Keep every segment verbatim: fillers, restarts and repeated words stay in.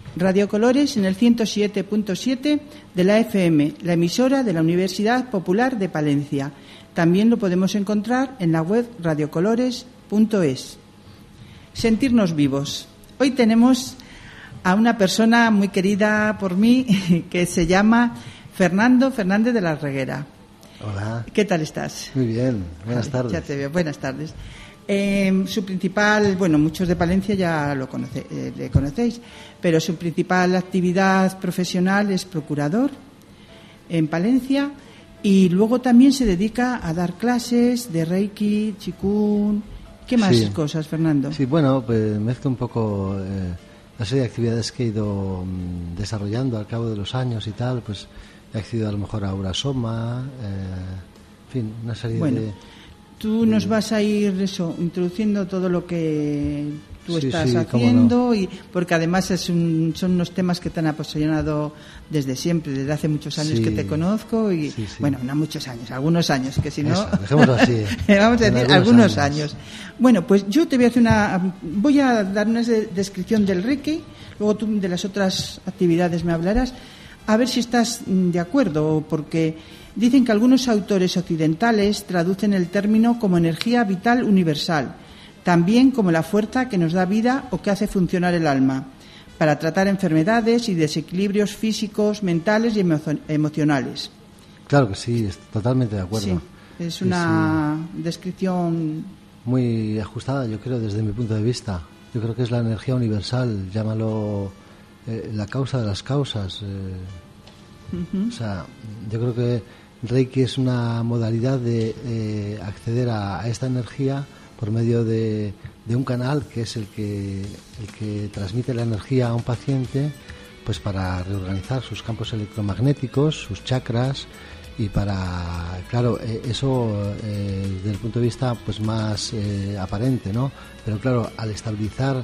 Radio Colores en el ciento siete punto siete de la F M, la emisora de la Universidad Popular de Palencia. También lo podemos encontrar en la web radiocolores punto es. Sentirnos vivos. Hoy tenemos a una persona muy querida por mí que se llama Fernando Fernández de la Reguera. Hola. ¿Qué tal estás? Muy bien, buenas Vale, tardes. Ya te veo, buenas tardes. Eh, su principal, bueno, muchos de Palencia ya lo conoce, eh, le conocéis, pero su principal actividad profesional es procurador en Palencia y luego también se dedica a dar clases de Reiki, Qigong. ¿Qué más Sí. cosas, Fernando? Sí, bueno, pues mezclo un poco eh, la serie de actividades que he ido mm, desarrollando al cabo de los años y tal, pues he accedido a lo mejor a Urasoma, eh, en fin, una serie Bueno, de... Tú nos vas a ir eso, introduciendo todo lo que tú Sí, estás sí, cómo haciendo, no. y porque además es un, son unos temas que te han apasionado desde siempre, desde hace muchos años Sí. que te conozco y Sí, sí. bueno, no muchos años, algunos años, que si no Eso, dejémoslo así. vamos a En decir algunos algunos años. años. Bueno, pues yo te voy a hacer una voy a dar una de- descripción del Reiki, luego tú de las otras actividades me hablarás, a ver si estás mm, de acuerdo, porque dicen que algunos autores occidentales traducen el término como energía vital universal, también como la fuerza que nos da vida o que hace funcionar el alma, para tratar enfermedades y desequilibrios físicos, mentales y emo- emocionales. Claro que sí, estoy totalmente de acuerdo. Sí, es Sí, una descripción. Muy ajustada, yo creo, desde mi punto de vista. Yo creo que es la energía universal, llámalo eh, la causa de las causas. eh, Ujú. O sea, yo creo que Reiki es una modalidad de eh, acceder a, a esta energía por medio de, de un canal que es el que, el que transmite la energía a un paciente, pues para reorganizar sus campos electromagnéticos, sus chakras, y para, claro, eh, eso eh, desde el punto de vista pues más eh, aparente, ¿no? Pero claro, al estabilizar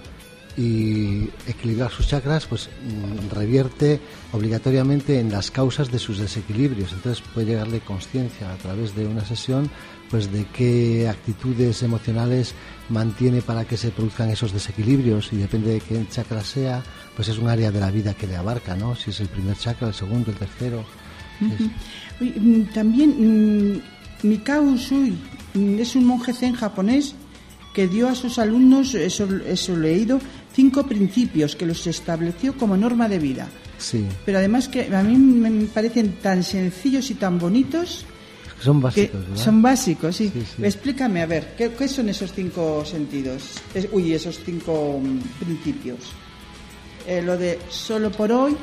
y equilibrar sus chakras, pues mm, revierte obligatoriamente en las causas de sus desequilibrios. Entonces puede llegarle conciencia a través de una sesión, pues de qué actitudes emocionales mantiene para que se produzcan esos desequilibrios, y depende de qué chakra sea, pues es un área de la vida que le abarca, ¿no? Si es el primer chakra, el segundo, el tercero. Ujú. Oye, mm, también mm, Mikao Usui mm, es un monje zen japonés que dio a sus alumnos, eso, eso he leído, cinco principios que los estableció como norma de vida. Sí, Pero además que a mí me parecen tan sencillos y tan bonitos son que básicos, ¿verdad? son básicos, sí. Sí, sí. Explícame, a ver, ¿qué, qué son esos cinco sentidos? Es- uy, esos cinco mm, principios. Eh, lo de solo por hoy,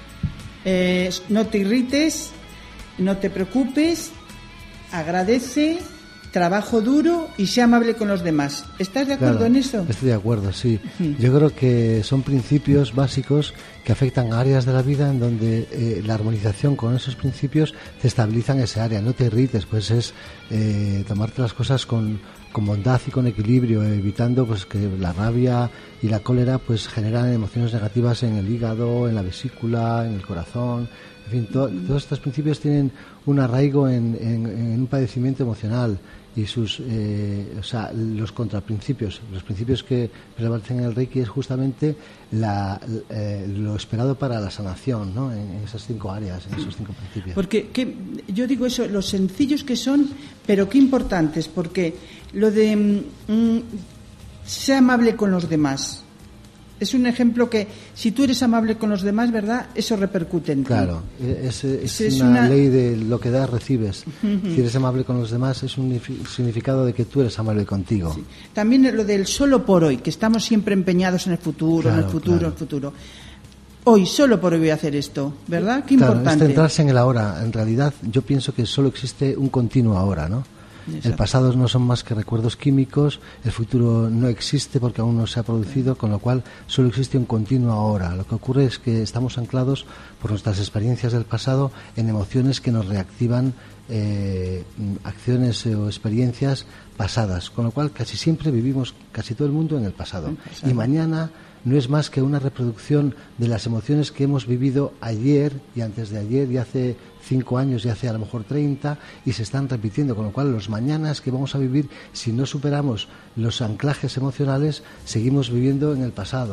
eh, no te irrites, no te preocupes, agradece, trabajo duro y sea amable con los demás. ¿Estás de acuerdo Claro, en eso? Estoy de acuerdo, sí. Ujú. Yo creo que son principios básicos que afectan a áreas de la vida en donde eh, la armonización con esos principios te estabilizan ese área. No te irrites, pues es eh, tomarte las cosas con, con bondad y con equilibrio, evitando pues que la rabia y la cólera pues generan emociones negativas en el hígado, en la vesícula, en el corazón. En fin, to- todos estos principios tienen un arraigo en, en- en un padecimiento emocional, y sus, eh, o sea, los contraprincipios, los principios que prevalecen en el Reiki es justamente la, eh, lo esperado para la sanación, ¿no? En, en esas cinco áreas, en esos cinco principios. Porque que, yo digo eso, los sencillos que son, pero qué importantes, porque lo de mm, sea amable con los demás. Es un ejemplo que si tú eres amable con los demás, ¿verdad? Eso repercute en ti. Claro, es, es, Es una, una- ley de lo que das, recibes. Si eres amable con los demás, es un nifi- significado de que tú eres amable contigo. Sí. También lo del solo por hoy, que estamos siempre empeñados en el futuro, en el Claro, futuro, claro. en el futuro. Hoy, solo por hoy voy a hacer esto, ¿verdad? Qué Claro, es importante. centrarse en el ahora. En realidad, yo pienso que solo existe un continuo ahora, ¿no? Exacto. El pasado no son más que recuerdos químicos, el futuro no existe porque aún no se ha producido, con lo cual solo existe un continuo ahora. Lo que ocurre es que estamos anclados por nuestras experiencias del pasado en emociones que nos reactivan eh, acciones o experiencias pasadas, con lo cual casi siempre vivimos, casi todo el mundo, en el pasado. El pasado. Y mañana no es más que una reproducción de las emociones que hemos vivido ayer y antes de ayer y hace cinco años y hace a lo mejor treinta, y se están repitiendo, con lo cual los mañanas que vamos a vivir, si no superamos los anclajes emocionales, seguimos viviendo en el pasado.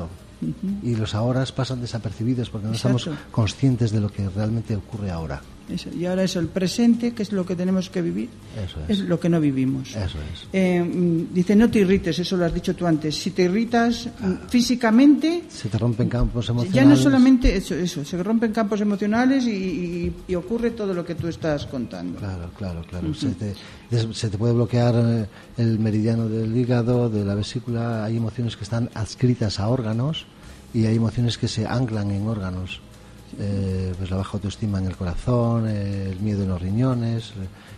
Uh-huh. Y los ahora pasan desapercibidos porque no Exacto. somos conscientes de lo que realmente ocurre ahora. Eso. Y ahora eso, el presente, que es lo que tenemos que vivir, eso es. es lo que no vivimos. Eso es. Eh, dice, no te irrites, eso lo has dicho tú antes. Si te irritas ah. físicamente... Se te rompen campos emocionales. Ya no solamente eso, eso se rompen campos emocionales y, y, y ocurre todo lo que tú estás contando. Claro, claro, claro. Uh-huh. Se, te, se te puede bloquear el meridiano del hígado, de la vesícula. Hay emociones que están adscritas a órganos y hay emociones que se anclan en órganos. Eh, pues la baja autoestima en el corazón, eh, el miedo en los riñones,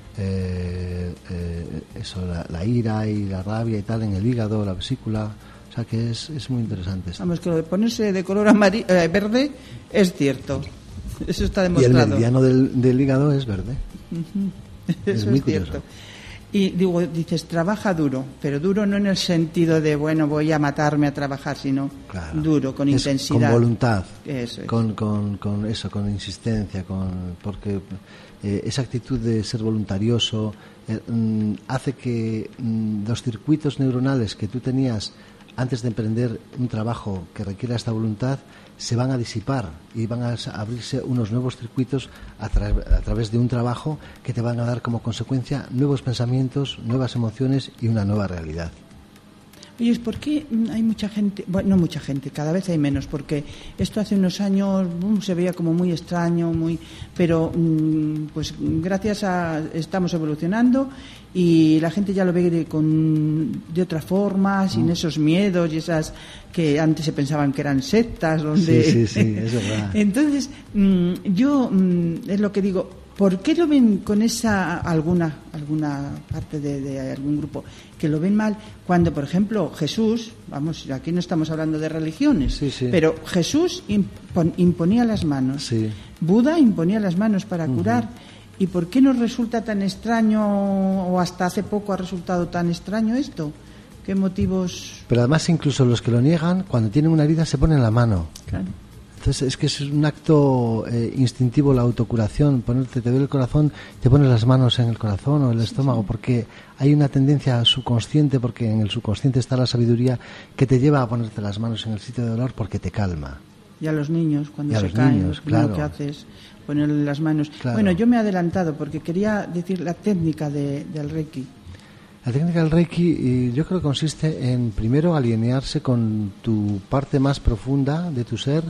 eh, eh, eso, la, la ira y la rabia y tal en el hígado, la vesícula. O sea que es, es muy interesante esto. Vamos, que lo de ponerse de color amari- eh, verde es cierto. Eso está demostrado. Y el meridiano del, del hígado es verde. Uh-huh. Es Eso muy es cierto. curioso. Y digo, dices, trabaja duro, pero duro no en el sentido de, bueno, voy a matarme a trabajar, sino claro. duro, con es intensidad. Con voluntad, eso es. con, con, con eso, con insistencia, con porque eh, esa actitud de ser voluntarioso eh, mm, hace que mm, los circuitos neuronales que tú tenías antes de emprender un trabajo que requiera esta voluntad se van a disipar y van a abrirse unos nuevos circuitos a, tra- a través de un trabajo que te van a dar como consecuencia nuevos pensamientos, nuevas emociones y una nueva realidad. Oye, ¿por qué hay mucha gente? Bueno, no mucha gente, cada vez hay menos, porque esto hace unos años boom, se veía como muy extraño, muy, pero pues gracias a estamos evolucionando y la gente ya lo ve de, con, de otra forma, sin mm. esos miedos y esas que antes se pensaban que eran sectas, donde sí, sí, sí, eso es verdad. Entonces yo es lo que digo. ¿Por qué lo ven con esa alguna alguna parte de, de algún grupo que lo ven mal cuando, por ejemplo, Jesús, vamos, aquí no estamos hablando de religiones, sí, sí. pero Jesús impon, imponía las manos, sí. Buda imponía las manos para uh-huh. curar? ¿Y por qué nos resulta tan extraño, o hasta hace poco ha resultado tan extraño esto? ¿Qué motivos? Pero además incluso los que lo niegan, cuando tienen una herida se ponen la mano. Claro. Entonces es que es un acto eh, instintivo la autocuración, ponerte, te duele el corazón, te pones las manos en el corazón o el estómago, sí, sí. Porque hay una tendencia subconsciente, porque en el subconsciente está la sabiduría que te lleva a ponerte las manos en el sitio de dolor porque te calma. Y a los niños, cuando y a se los caen, niños, claro. Lo que haces, ponerle las manos. Claro. Bueno, yo me he adelantado porque quería decir la técnica de, del Reiki. La técnica del Reiki yo creo que consiste en primero alinearse con tu parte más profunda de tu ser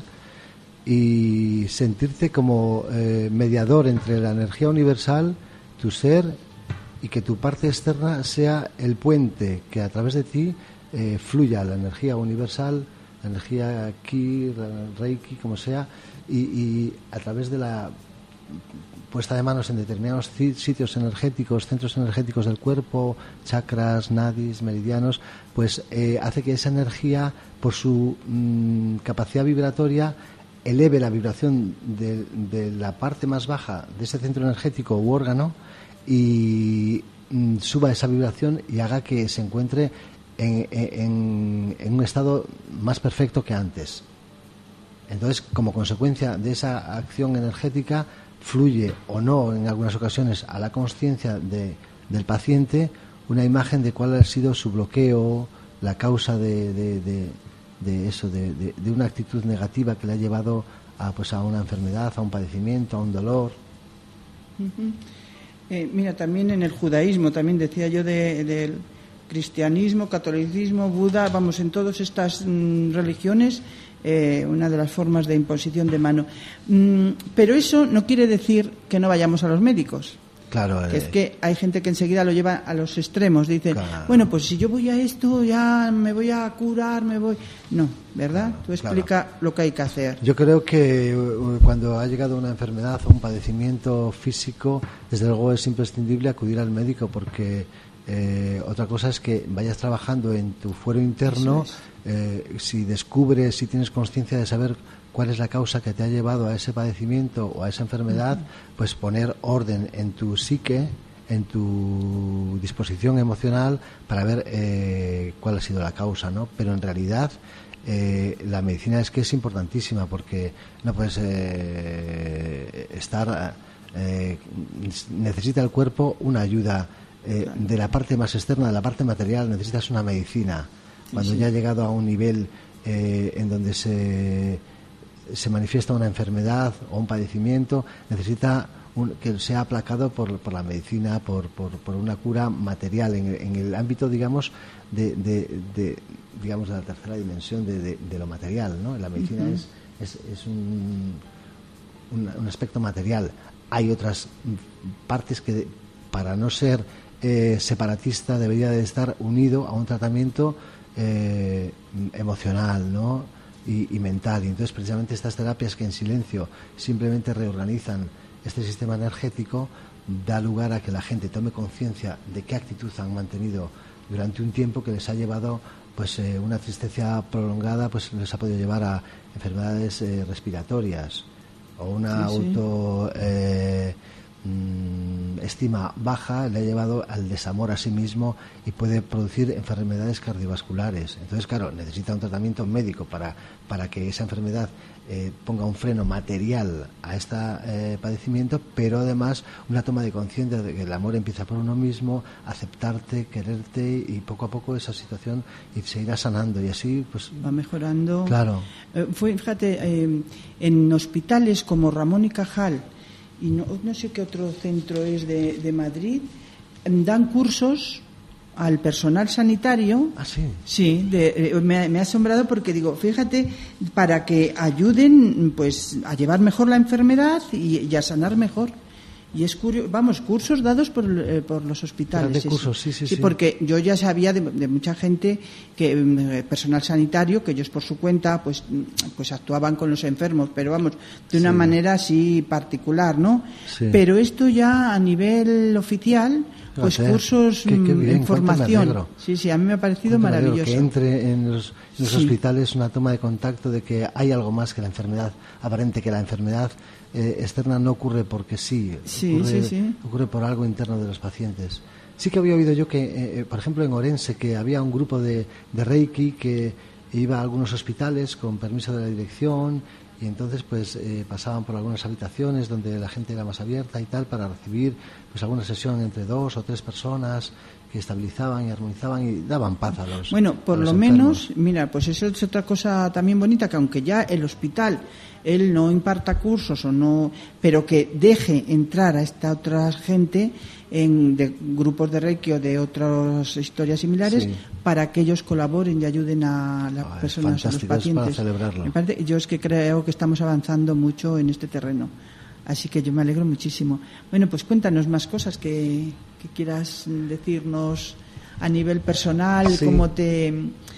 y sentirte como eh, mediador entre la energía universal, tu ser, y que tu parte externa sea el puente que a través de ti eh, fluya la energía universal, la energía ki, Reiki, como sea, y, y a través de la puesta de manos en determinados sitios energéticos, centros energéticos del cuerpo, chakras, nadis, meridianos, pues eh, hace que esa energía, por su mmm, capacidad vibratoria, eleve la vibración de, de la parte más baja de ese centro energético u órgano y mm, suba esa vibración y haga que se encuentre en, en, en un estado más perfecto que antes. Entonces, como consecuencia de esa acción energética, fluye o no en algunas ocasiones a la consciencia de, del paciente una imagen de cuál ha sido su bloqueo, la causa de, de, de de eso, de, de, de una actitud negativa que le ha llevado a, pues, a una enfermedad, a un padecimiento, a un dolor. Uh-huh. Eh, mira, también en el judaísmo, también decía yo de, del cristianismo, catolicismo, Buda, vamos, en todas estas mm, religiones, eh, una de las formas de imposición de mano. Mm, pero eso no quiere decir que no vayamos a los médicos. Claro, que eh, es que hay gente que enseguida lo lleva a los extremos. Dicen, claro, bueno, pues si yo voy a esto, ya me voy a curar, me voy... No, ¿verdad? Claro, Tú explica claro. lo que hay que hacer. Yo creo que cuando ha llegado una enfermedad o un padecimiento físico, desde luego es imprescindible acudir al médico, porque eh, otra cosa es que vayas trabajando en tu fuero interno, es. eh, si descubres, si tienes conciencia de saber cuál es la causa que te ha llevado a ese padecimiento o a esa enfermedad, pues poner orden en tu psique, en tu disposición emocional para ver eh, cuál ha sido la causa, ¿no? Pero en realidad eh, la medicina es que es importantísima, porque no puedes eh, estar eh, necesita el cuerpo una ayuda eh, de la parte más externa, de la parte material, necesitas una medicina. Cuando sí, sí. ya ha llegado a un nivel eh, en donde se, se manifiesta una enfermedad o un padecimiento, necesita un, que sea aplacado por, por la medicina, por, por, por una cura material, en, en el ámbito, digamos, de, de, de, digamos, de la tercera dimensión de, de, de lo material, ¿no? La medicina uh-huh. es, es, es un, un, un aspecto material. Hay otras partes que, para no ser eh, separatista, debería de estar unido a un tratamiento eh, emocional, ¿no? Y, y mental. Y entonces, precisamente, estas terapias que en silencio simplemente reorganizan este sistema energético, da lugar a que la gente tome conciencia de qué actitud han mantenido durante un tiempo que les ha llevado, pues, eh, una tristeza prolongada, pues les ha podido llevar a enfermedades eh, respiratorias, o una sí, sí. auto eh, mmm, estima baja le ha llevado al desamor a sí mismo y puede producir enfermedades cardiovasculares. Entonces, claro, necesita un tratamiento médico para, para que esa enfermedad eh, ponga un freno material a este eh, padecimiento, pero además una toma de conciencia de que el amor empieza por uno mismo, aceptarte, quererte, y poco a poco esa situación y se irá sanando, y así pues va mejorando. Claro. Eh, fue, fíjate, eh, en hospitales como Ramón y Cajal, y no, no sé qué otro centro es de, de Madrid, dan cursos al personal sanitario. ¿Ah, sí? Sí, de, eh, me, me ha asombrado porque digo, fíjate, para que ayuden, pues, a llevar mejor la enfermedad y, y a sanar mejor. Y es curioso, vamos, cursos dados por, eh, por los hospitales. De cursos, sí, sí, sí, sí. Porque yo ya sabía de, de mucha gente, que eh, personal sanitario, que ellos por su cuenta, pues, pues actuaban con los enfermos, pero vamos, de una sí. manera así particular, ¿no? Sí. Pero esto ya a nivel oficial, pues o sea, cursos qué, qué bien, en formación. Sí, sí, a mí me ha parecido cuéntame maravilloso. Que entre en los, en los sí. hospitales una toma de contacto de que hay algo más que la enfermedad aparente, que la enfermedad eh, externa no ocurre porque sí, sí, ocurre, sí, sí. ocurre por algo interno de los pacientes. Sí que había oído yo que, eh, por ejemplo, en Orense, que había un grupo de, de Reiki que iba a algunos hospitales con permiso de la dirección, y entonces pues eh, pasaban por algunas habitaciones donde la gente era más abierta y tal, para recibir pues alguna sesión entre dos o tres personas que estabilizaban y armonizaban y daban paz a los bueno por los lo enfermos. Menos, mira, pues eso es otra cosa también bonita, que aunque ya el hospital él no imparta cursos o no, pero que deje entrar a esta otra gente en de grupos de Reiki o de otras historias similares, sí. para que ellos colaboren y ayuden a las oh, personas, a los pacientes. Para celebrarlo. Me parece, yo es que creo que estamos avanzando mucho en este terreno, así que yo me alegro muchísimo. Bueno, pues cuéntanos más cosas que, que quieras decirnos a nivel personal, sí. cómo te,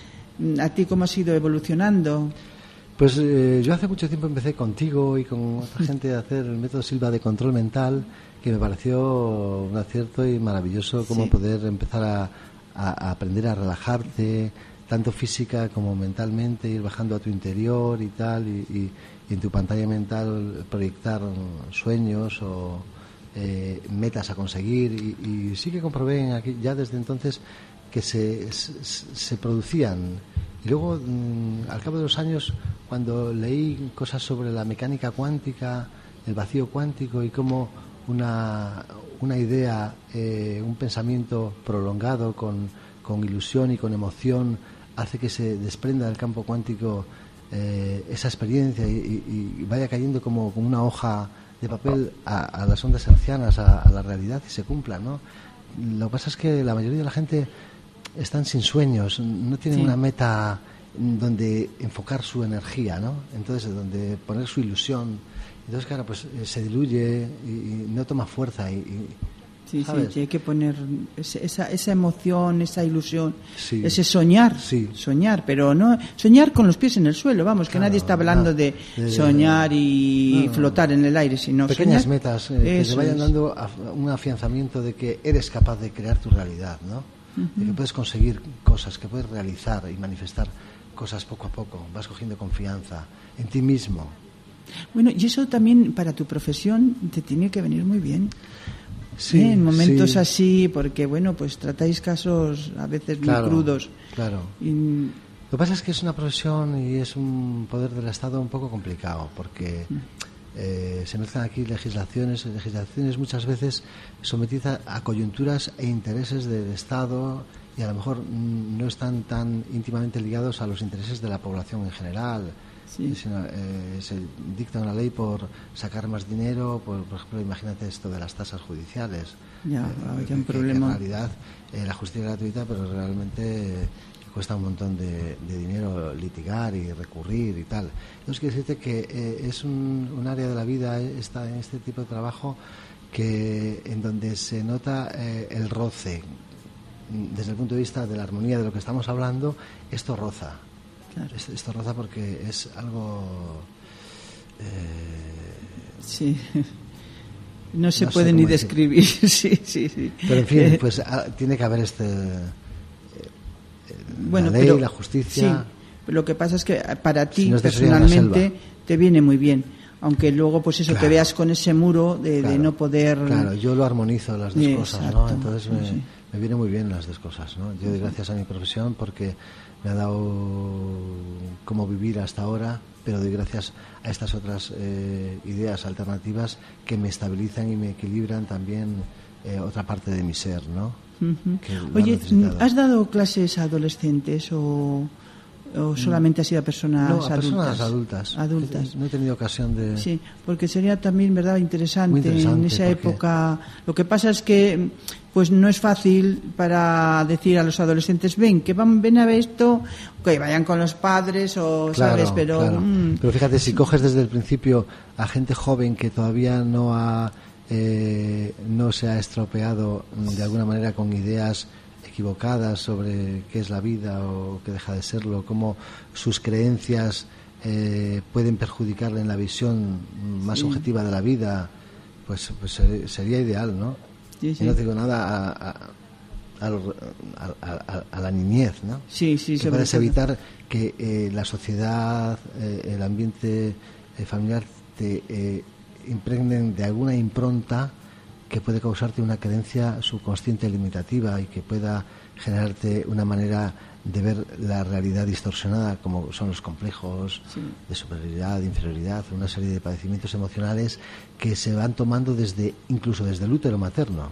a ti cómo has ido evolucionando. Pues eh, yo hace mucho tiempo empecé contigo y con otra gente a hacer el método Silva de control mental, que me pareció un acierto y maravilloso, como sí. poder empezar a, a, a aprender a relajarte, tanto física como mentalmente, ir bajando a tu interior y tal, y, y, y en tu pantalla mental proyectar sueños o eh, metas a conseguir. Y, y sí que comprobé aquí, ya desde entonces, que se, se, se producían. Y luego, mmm, al cabo de los años, cuando leí cosas sobre la mecánica cuántica, el vacío cuántico, y cómo una, una idea, eh, un pensamiento prolongado con, con ilusión y con emoción hace que se desprenda del campo cuántico eh, esa experiencia y, y, y vaya cayendo como, como una hoja de papel a, a las ondas hercianas, a, a la realidad, y se cumpla, ¿no? Lo que pasa es que la mayoría de la gente están sin sueños, no tienen sí. una meta donde enfocar su energía, ¿no? Entonces, donde poner su ilusión. Entonces, claro, pues se diluye y, y no toma fuerza. Y, y sí, ¿sabes? sí, hay que poner esa, esa emoción, esa ilusión, sí. ese soñar, sí. soñar, pero no soñar con los pies en el suelo, vamos, claro, que nadie está hablando no, de, de soñar y no, no, flotar en el aire, sino pequeñas soñar, metas eh, que te vayan es. dando un afianzamiento de que eres capaz de crear tu realidad, ¿no? Uh-huh. De que puedes conseguir cosas, que puedes realizar y manifestar cosas poco a poco, vas cogiendo confianza en ti mismo. Bueno, y eso también para tu profesión te tiene que venir muy bien. Sí, ¿eh? En momentos sí. así, porque bueno, pues tratáis casos a veces claro, muy crudos. Claro. Y... Lo que pasa es que es una profesión y es un poder del Estado un poco complicado, porque eh, se mezclan aquí legislaciones, legislaciones muchas veces sometidas a coyunturas e intereses del Estado y a lo mejor no están tan íntimamente ligados a los intereses de la población en general. Sí. Sino, eh, se dicta una ley por sacar más dinero, por, por ejemplo, imagínate esto de las tasas judiciales. Ya, eh, hay un que, problema. Que en realidad eh, la justicia es gratuita, pero realmente eh, cuesta un montón de, de dinero litigar y recurrir y tal. Entonces, quiero decirte que eh, es un, un área de la vida, esta, en este tipo de trabajo, que en donde se nota eh, el roce. Desde el punto de vista de la armonía de lo que estamos hablando, esto roza. Claro. Esto, esto roza porque es algo... Eh, sí. No se no puede ni describir. sí, sí, sí. Pero en fin, eh, pues a, tiene que haber este... Eh, bueno, la ley, pero, la justicia... Sí, lo que pasa es que para ti si no personalmente te viene muy bien. Aunque luego, pues eso, claro. te veas con ese muro de, claro, de no poder... Claro, yo lo armonizo las dos Exacto, cosas, ¿no? Entonces me, sí. me viene muy bien las dos cosas, ¿no? Yo doy gracias a mi profesión porque me ha dado cómo vivir hasta ahora, pero doy gracias a estas otras eh, ideas alternativas que me estabilizan y me equilibran también eh, otra parte de mi ser, ¿no? Uh-huh. Oye, ¿has dado clases a adolescentes o...? ¿O solamente ha sido a personas no, a adultas? personas adultas. adultas. No he tenido ocasión de... Sí, porque sería también, ¿verdad?, interesante, interesante en esa porque... época. Lo que pasa es que pues no es fácil para decir a los adolescentes, ven, que van, ven a ver esto, que vayan con los padres o, claro, ¿sabes? Pero, claro. Mmm, Pero fíjate, si coges desde el principio a gente joven que todavía no ha eh, no se ha estropeado de alguna manera con ideas equivocadas sobre qué es la vida o qué deja de serlo, cómo sus creencias eh, pueden perjudicarle en la visión más sí. objetiva de la vida, pues, pues sería ideal, ¿no? Sí, sí. Y no digo nada a, a, a, a, a, a la niñez, ¿no? Sí, sí, que puedes todo. evitar que eh, la sociedad, eh, el ambiente eh, familiar te eh, impregnen de alguna impronta que puede causarte una creencia subconsciente limitativa y que pueda generarte una manera de ver la realidad distorsionada, como son los complejos sí. de superioridad, de inferioridad, una serie de padecimientos emocionales que se van tomando desde incluso desde el útero materno,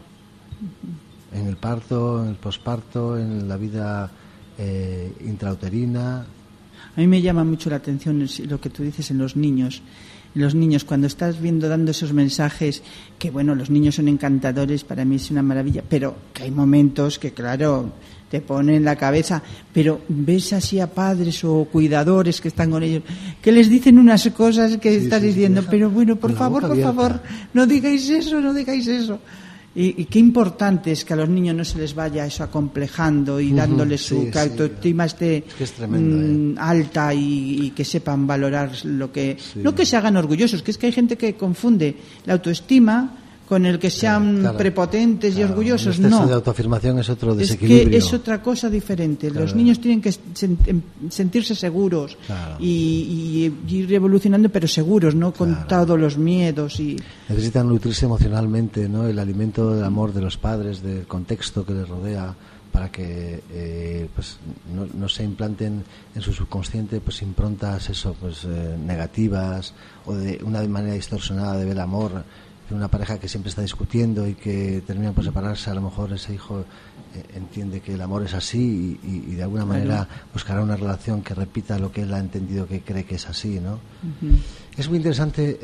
uh-huh. en el parto, en el posparto, en la vida eh, intrauterina. A mí me llama mucho la atención lo que tú dices en los niños. Los niños, cuando estás viendo, dando esos mensajes, que bueno, los niños son encantadores, para mí es una maravilla, pero que hay momentos que, claro, te ponen la cabeza, pero ves así a padres o cuidadores que están con ellos, que les dicen unas cosas que sí, estás sí, diciendo, sí, pero bueno, por favor, por abierta. favor, no digáis eso, no digáis eso. Y, y qué importante es que a los niños no se les vaya eso acomplejando y uh-huh, dándoles su sí, que autoestima sí. esté es que es tremendo, mm, eh. alta y, y que sepan valorar lo que... Sí. No que se hagan orgullosos, que es que hay gente que confunde la autoestima con el que sean claro, prepotentes claro, y orgullosos. El exceso no. de autoafirmación es otro desequilibrio. Es que es otra cosa diferente. Claro. Los niños tienen que sen- sentirse seguros claro. y, y ir evolucionando, pero seguros, no con claro. todos los miedos. Y necesitan nutrirse emocionalmente, ¿no? El alimento del amor de los padres, del contexto que les rodea, para que eh, pues no, no se implanten en su subconsciente pues improntas eso pues eh, negativas o de una manera distorsionada de ver el amor. Una pareja que siempre está discutiendo y que termina por separarse, a lo mejor ese hijo eh, entiende que el amor es así y, y, y de alguna manera buscará una relación que repita lo que él ha entendido que cree que es así, ¿no? Uh-huh. Es muy interesante.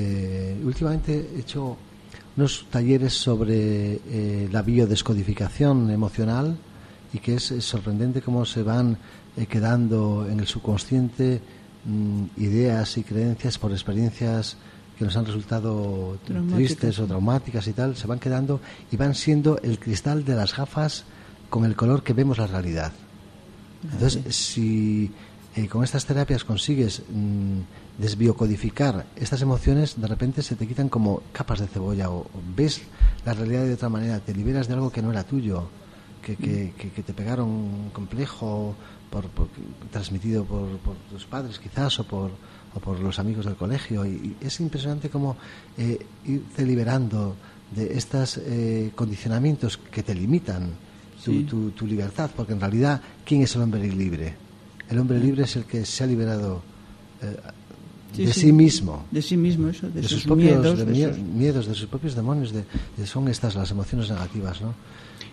Eh, últimamente he hecho unos talleres sobre eh, la biodescodificación emocional y que es, es sorprendente cómo se van eh, quedando en el subconsciente mmm, ideas y creencias por experiencias que nos han resultado tristes o traumáticas y tal, se van quedando y van siendo el cristal de las gafas con el color que vemos la realidad. Entonces, si eh, con estas terapias consigues mmm, desbiocodificar estas emociones, de repente se te quitan como capas de cebolla o, o ves la realidad de otra manera, te liberas de algo que no era tuyo, que, que, que, que te pegaron un complejo por, por, transmitido por, por tus padres quizás o por o por los amigos del colegio, y, y es impresionante cómo eh, irte liberando de estos eh, condicionamientos que te limitan tu, sí. tu, tu libertad, porque en realidad, ¿quién es el hombre libre? El hombre libre es el que se ha liberado eh, sí, de sí. sí mismo, de sí mismo, eso, de, de sus, sus propios miedos, de de mie- sus... miedos, de sus propios demonios, de, de son estas las emociones negativas, ¿no?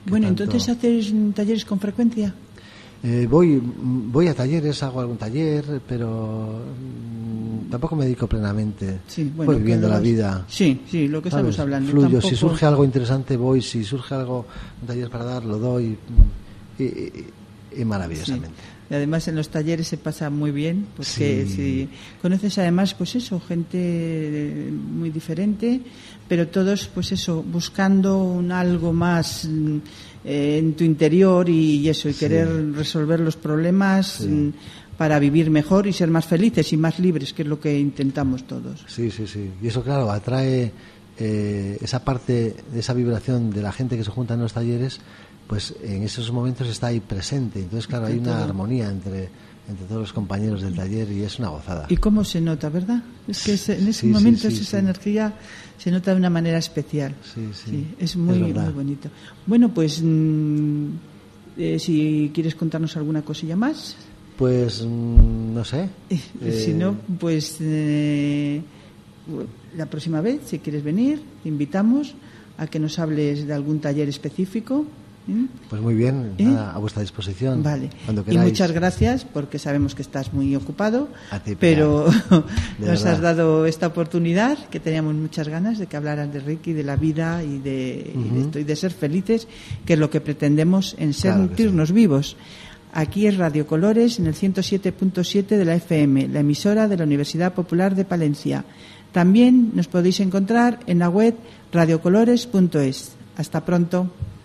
Bueno, tanto... entonces ¿haces talleres con frecuencia? Eh, voy voy a talleres, hago algún taller, pero mmm, tampoco me dedico plenamente. Sí, bueno, voy viviendo la vas... vida. Sí, sí, lo que ¿sabes? estamos hablando. Fluyo. Tampoco... Si surge algo interesante, voy. Si surge algo, un taller para dar, lo doy. Y, y, y maravillosamente. Sí. Y además en los talleres se pasa muy bien, porque sí. si conoces además, pues eso, gente muy diferente, pero todos, pues eso, buscando un algo más eh, en tu interior y eso, y sí. querer resolver los problemas sí. para vivir mejor y ser más felices y más libres, que es lo que intentamos todos. Sí, sí, sí. Y eso, claro, atrae eh, esa parte de esa vibración de la gente que se junta en los talleres. Pues en esos momentos está ahí presente. Entonces, claro, hay una armonía entre, entre todos los compañeros del taller y es una gozada. ¿Y cómo se nota, verdad? Es que en esos sí, momentos sí, sí, esa sí. energía se nota de una manera especial. Sí, sí. sí es muy, es muy bonito. Bueno, pues mmm, eh, si quieres contarnos alguna cosilla más. Pues mmm, no sé. Eh, eh... Si no, pues eh, la próxima vez, si quieres venir, te invitamos a que nos hables de algún taller específico. Pues muy bien, ¿Eh? nada, a vuestra disposición. Vale. Cuando y muchas gracias, porque sabemos que estás muy ocupado, a ti, pero nos verdad. has dado esta oportunidad, que teníamos muchas ganas de que hablaras de Reiki, de la vida y de, uh-huh. y de, esto, y de ser felices, que es lo que pretendemos en sentirnos claro sí. vivos. Aquí es Radio Colores, en el ciento siete punto siete de la F M, la emisora de la Universidad Popular de Palencia. También nos podéis encontrar en la web radiocolores punto es. Hasta pronto.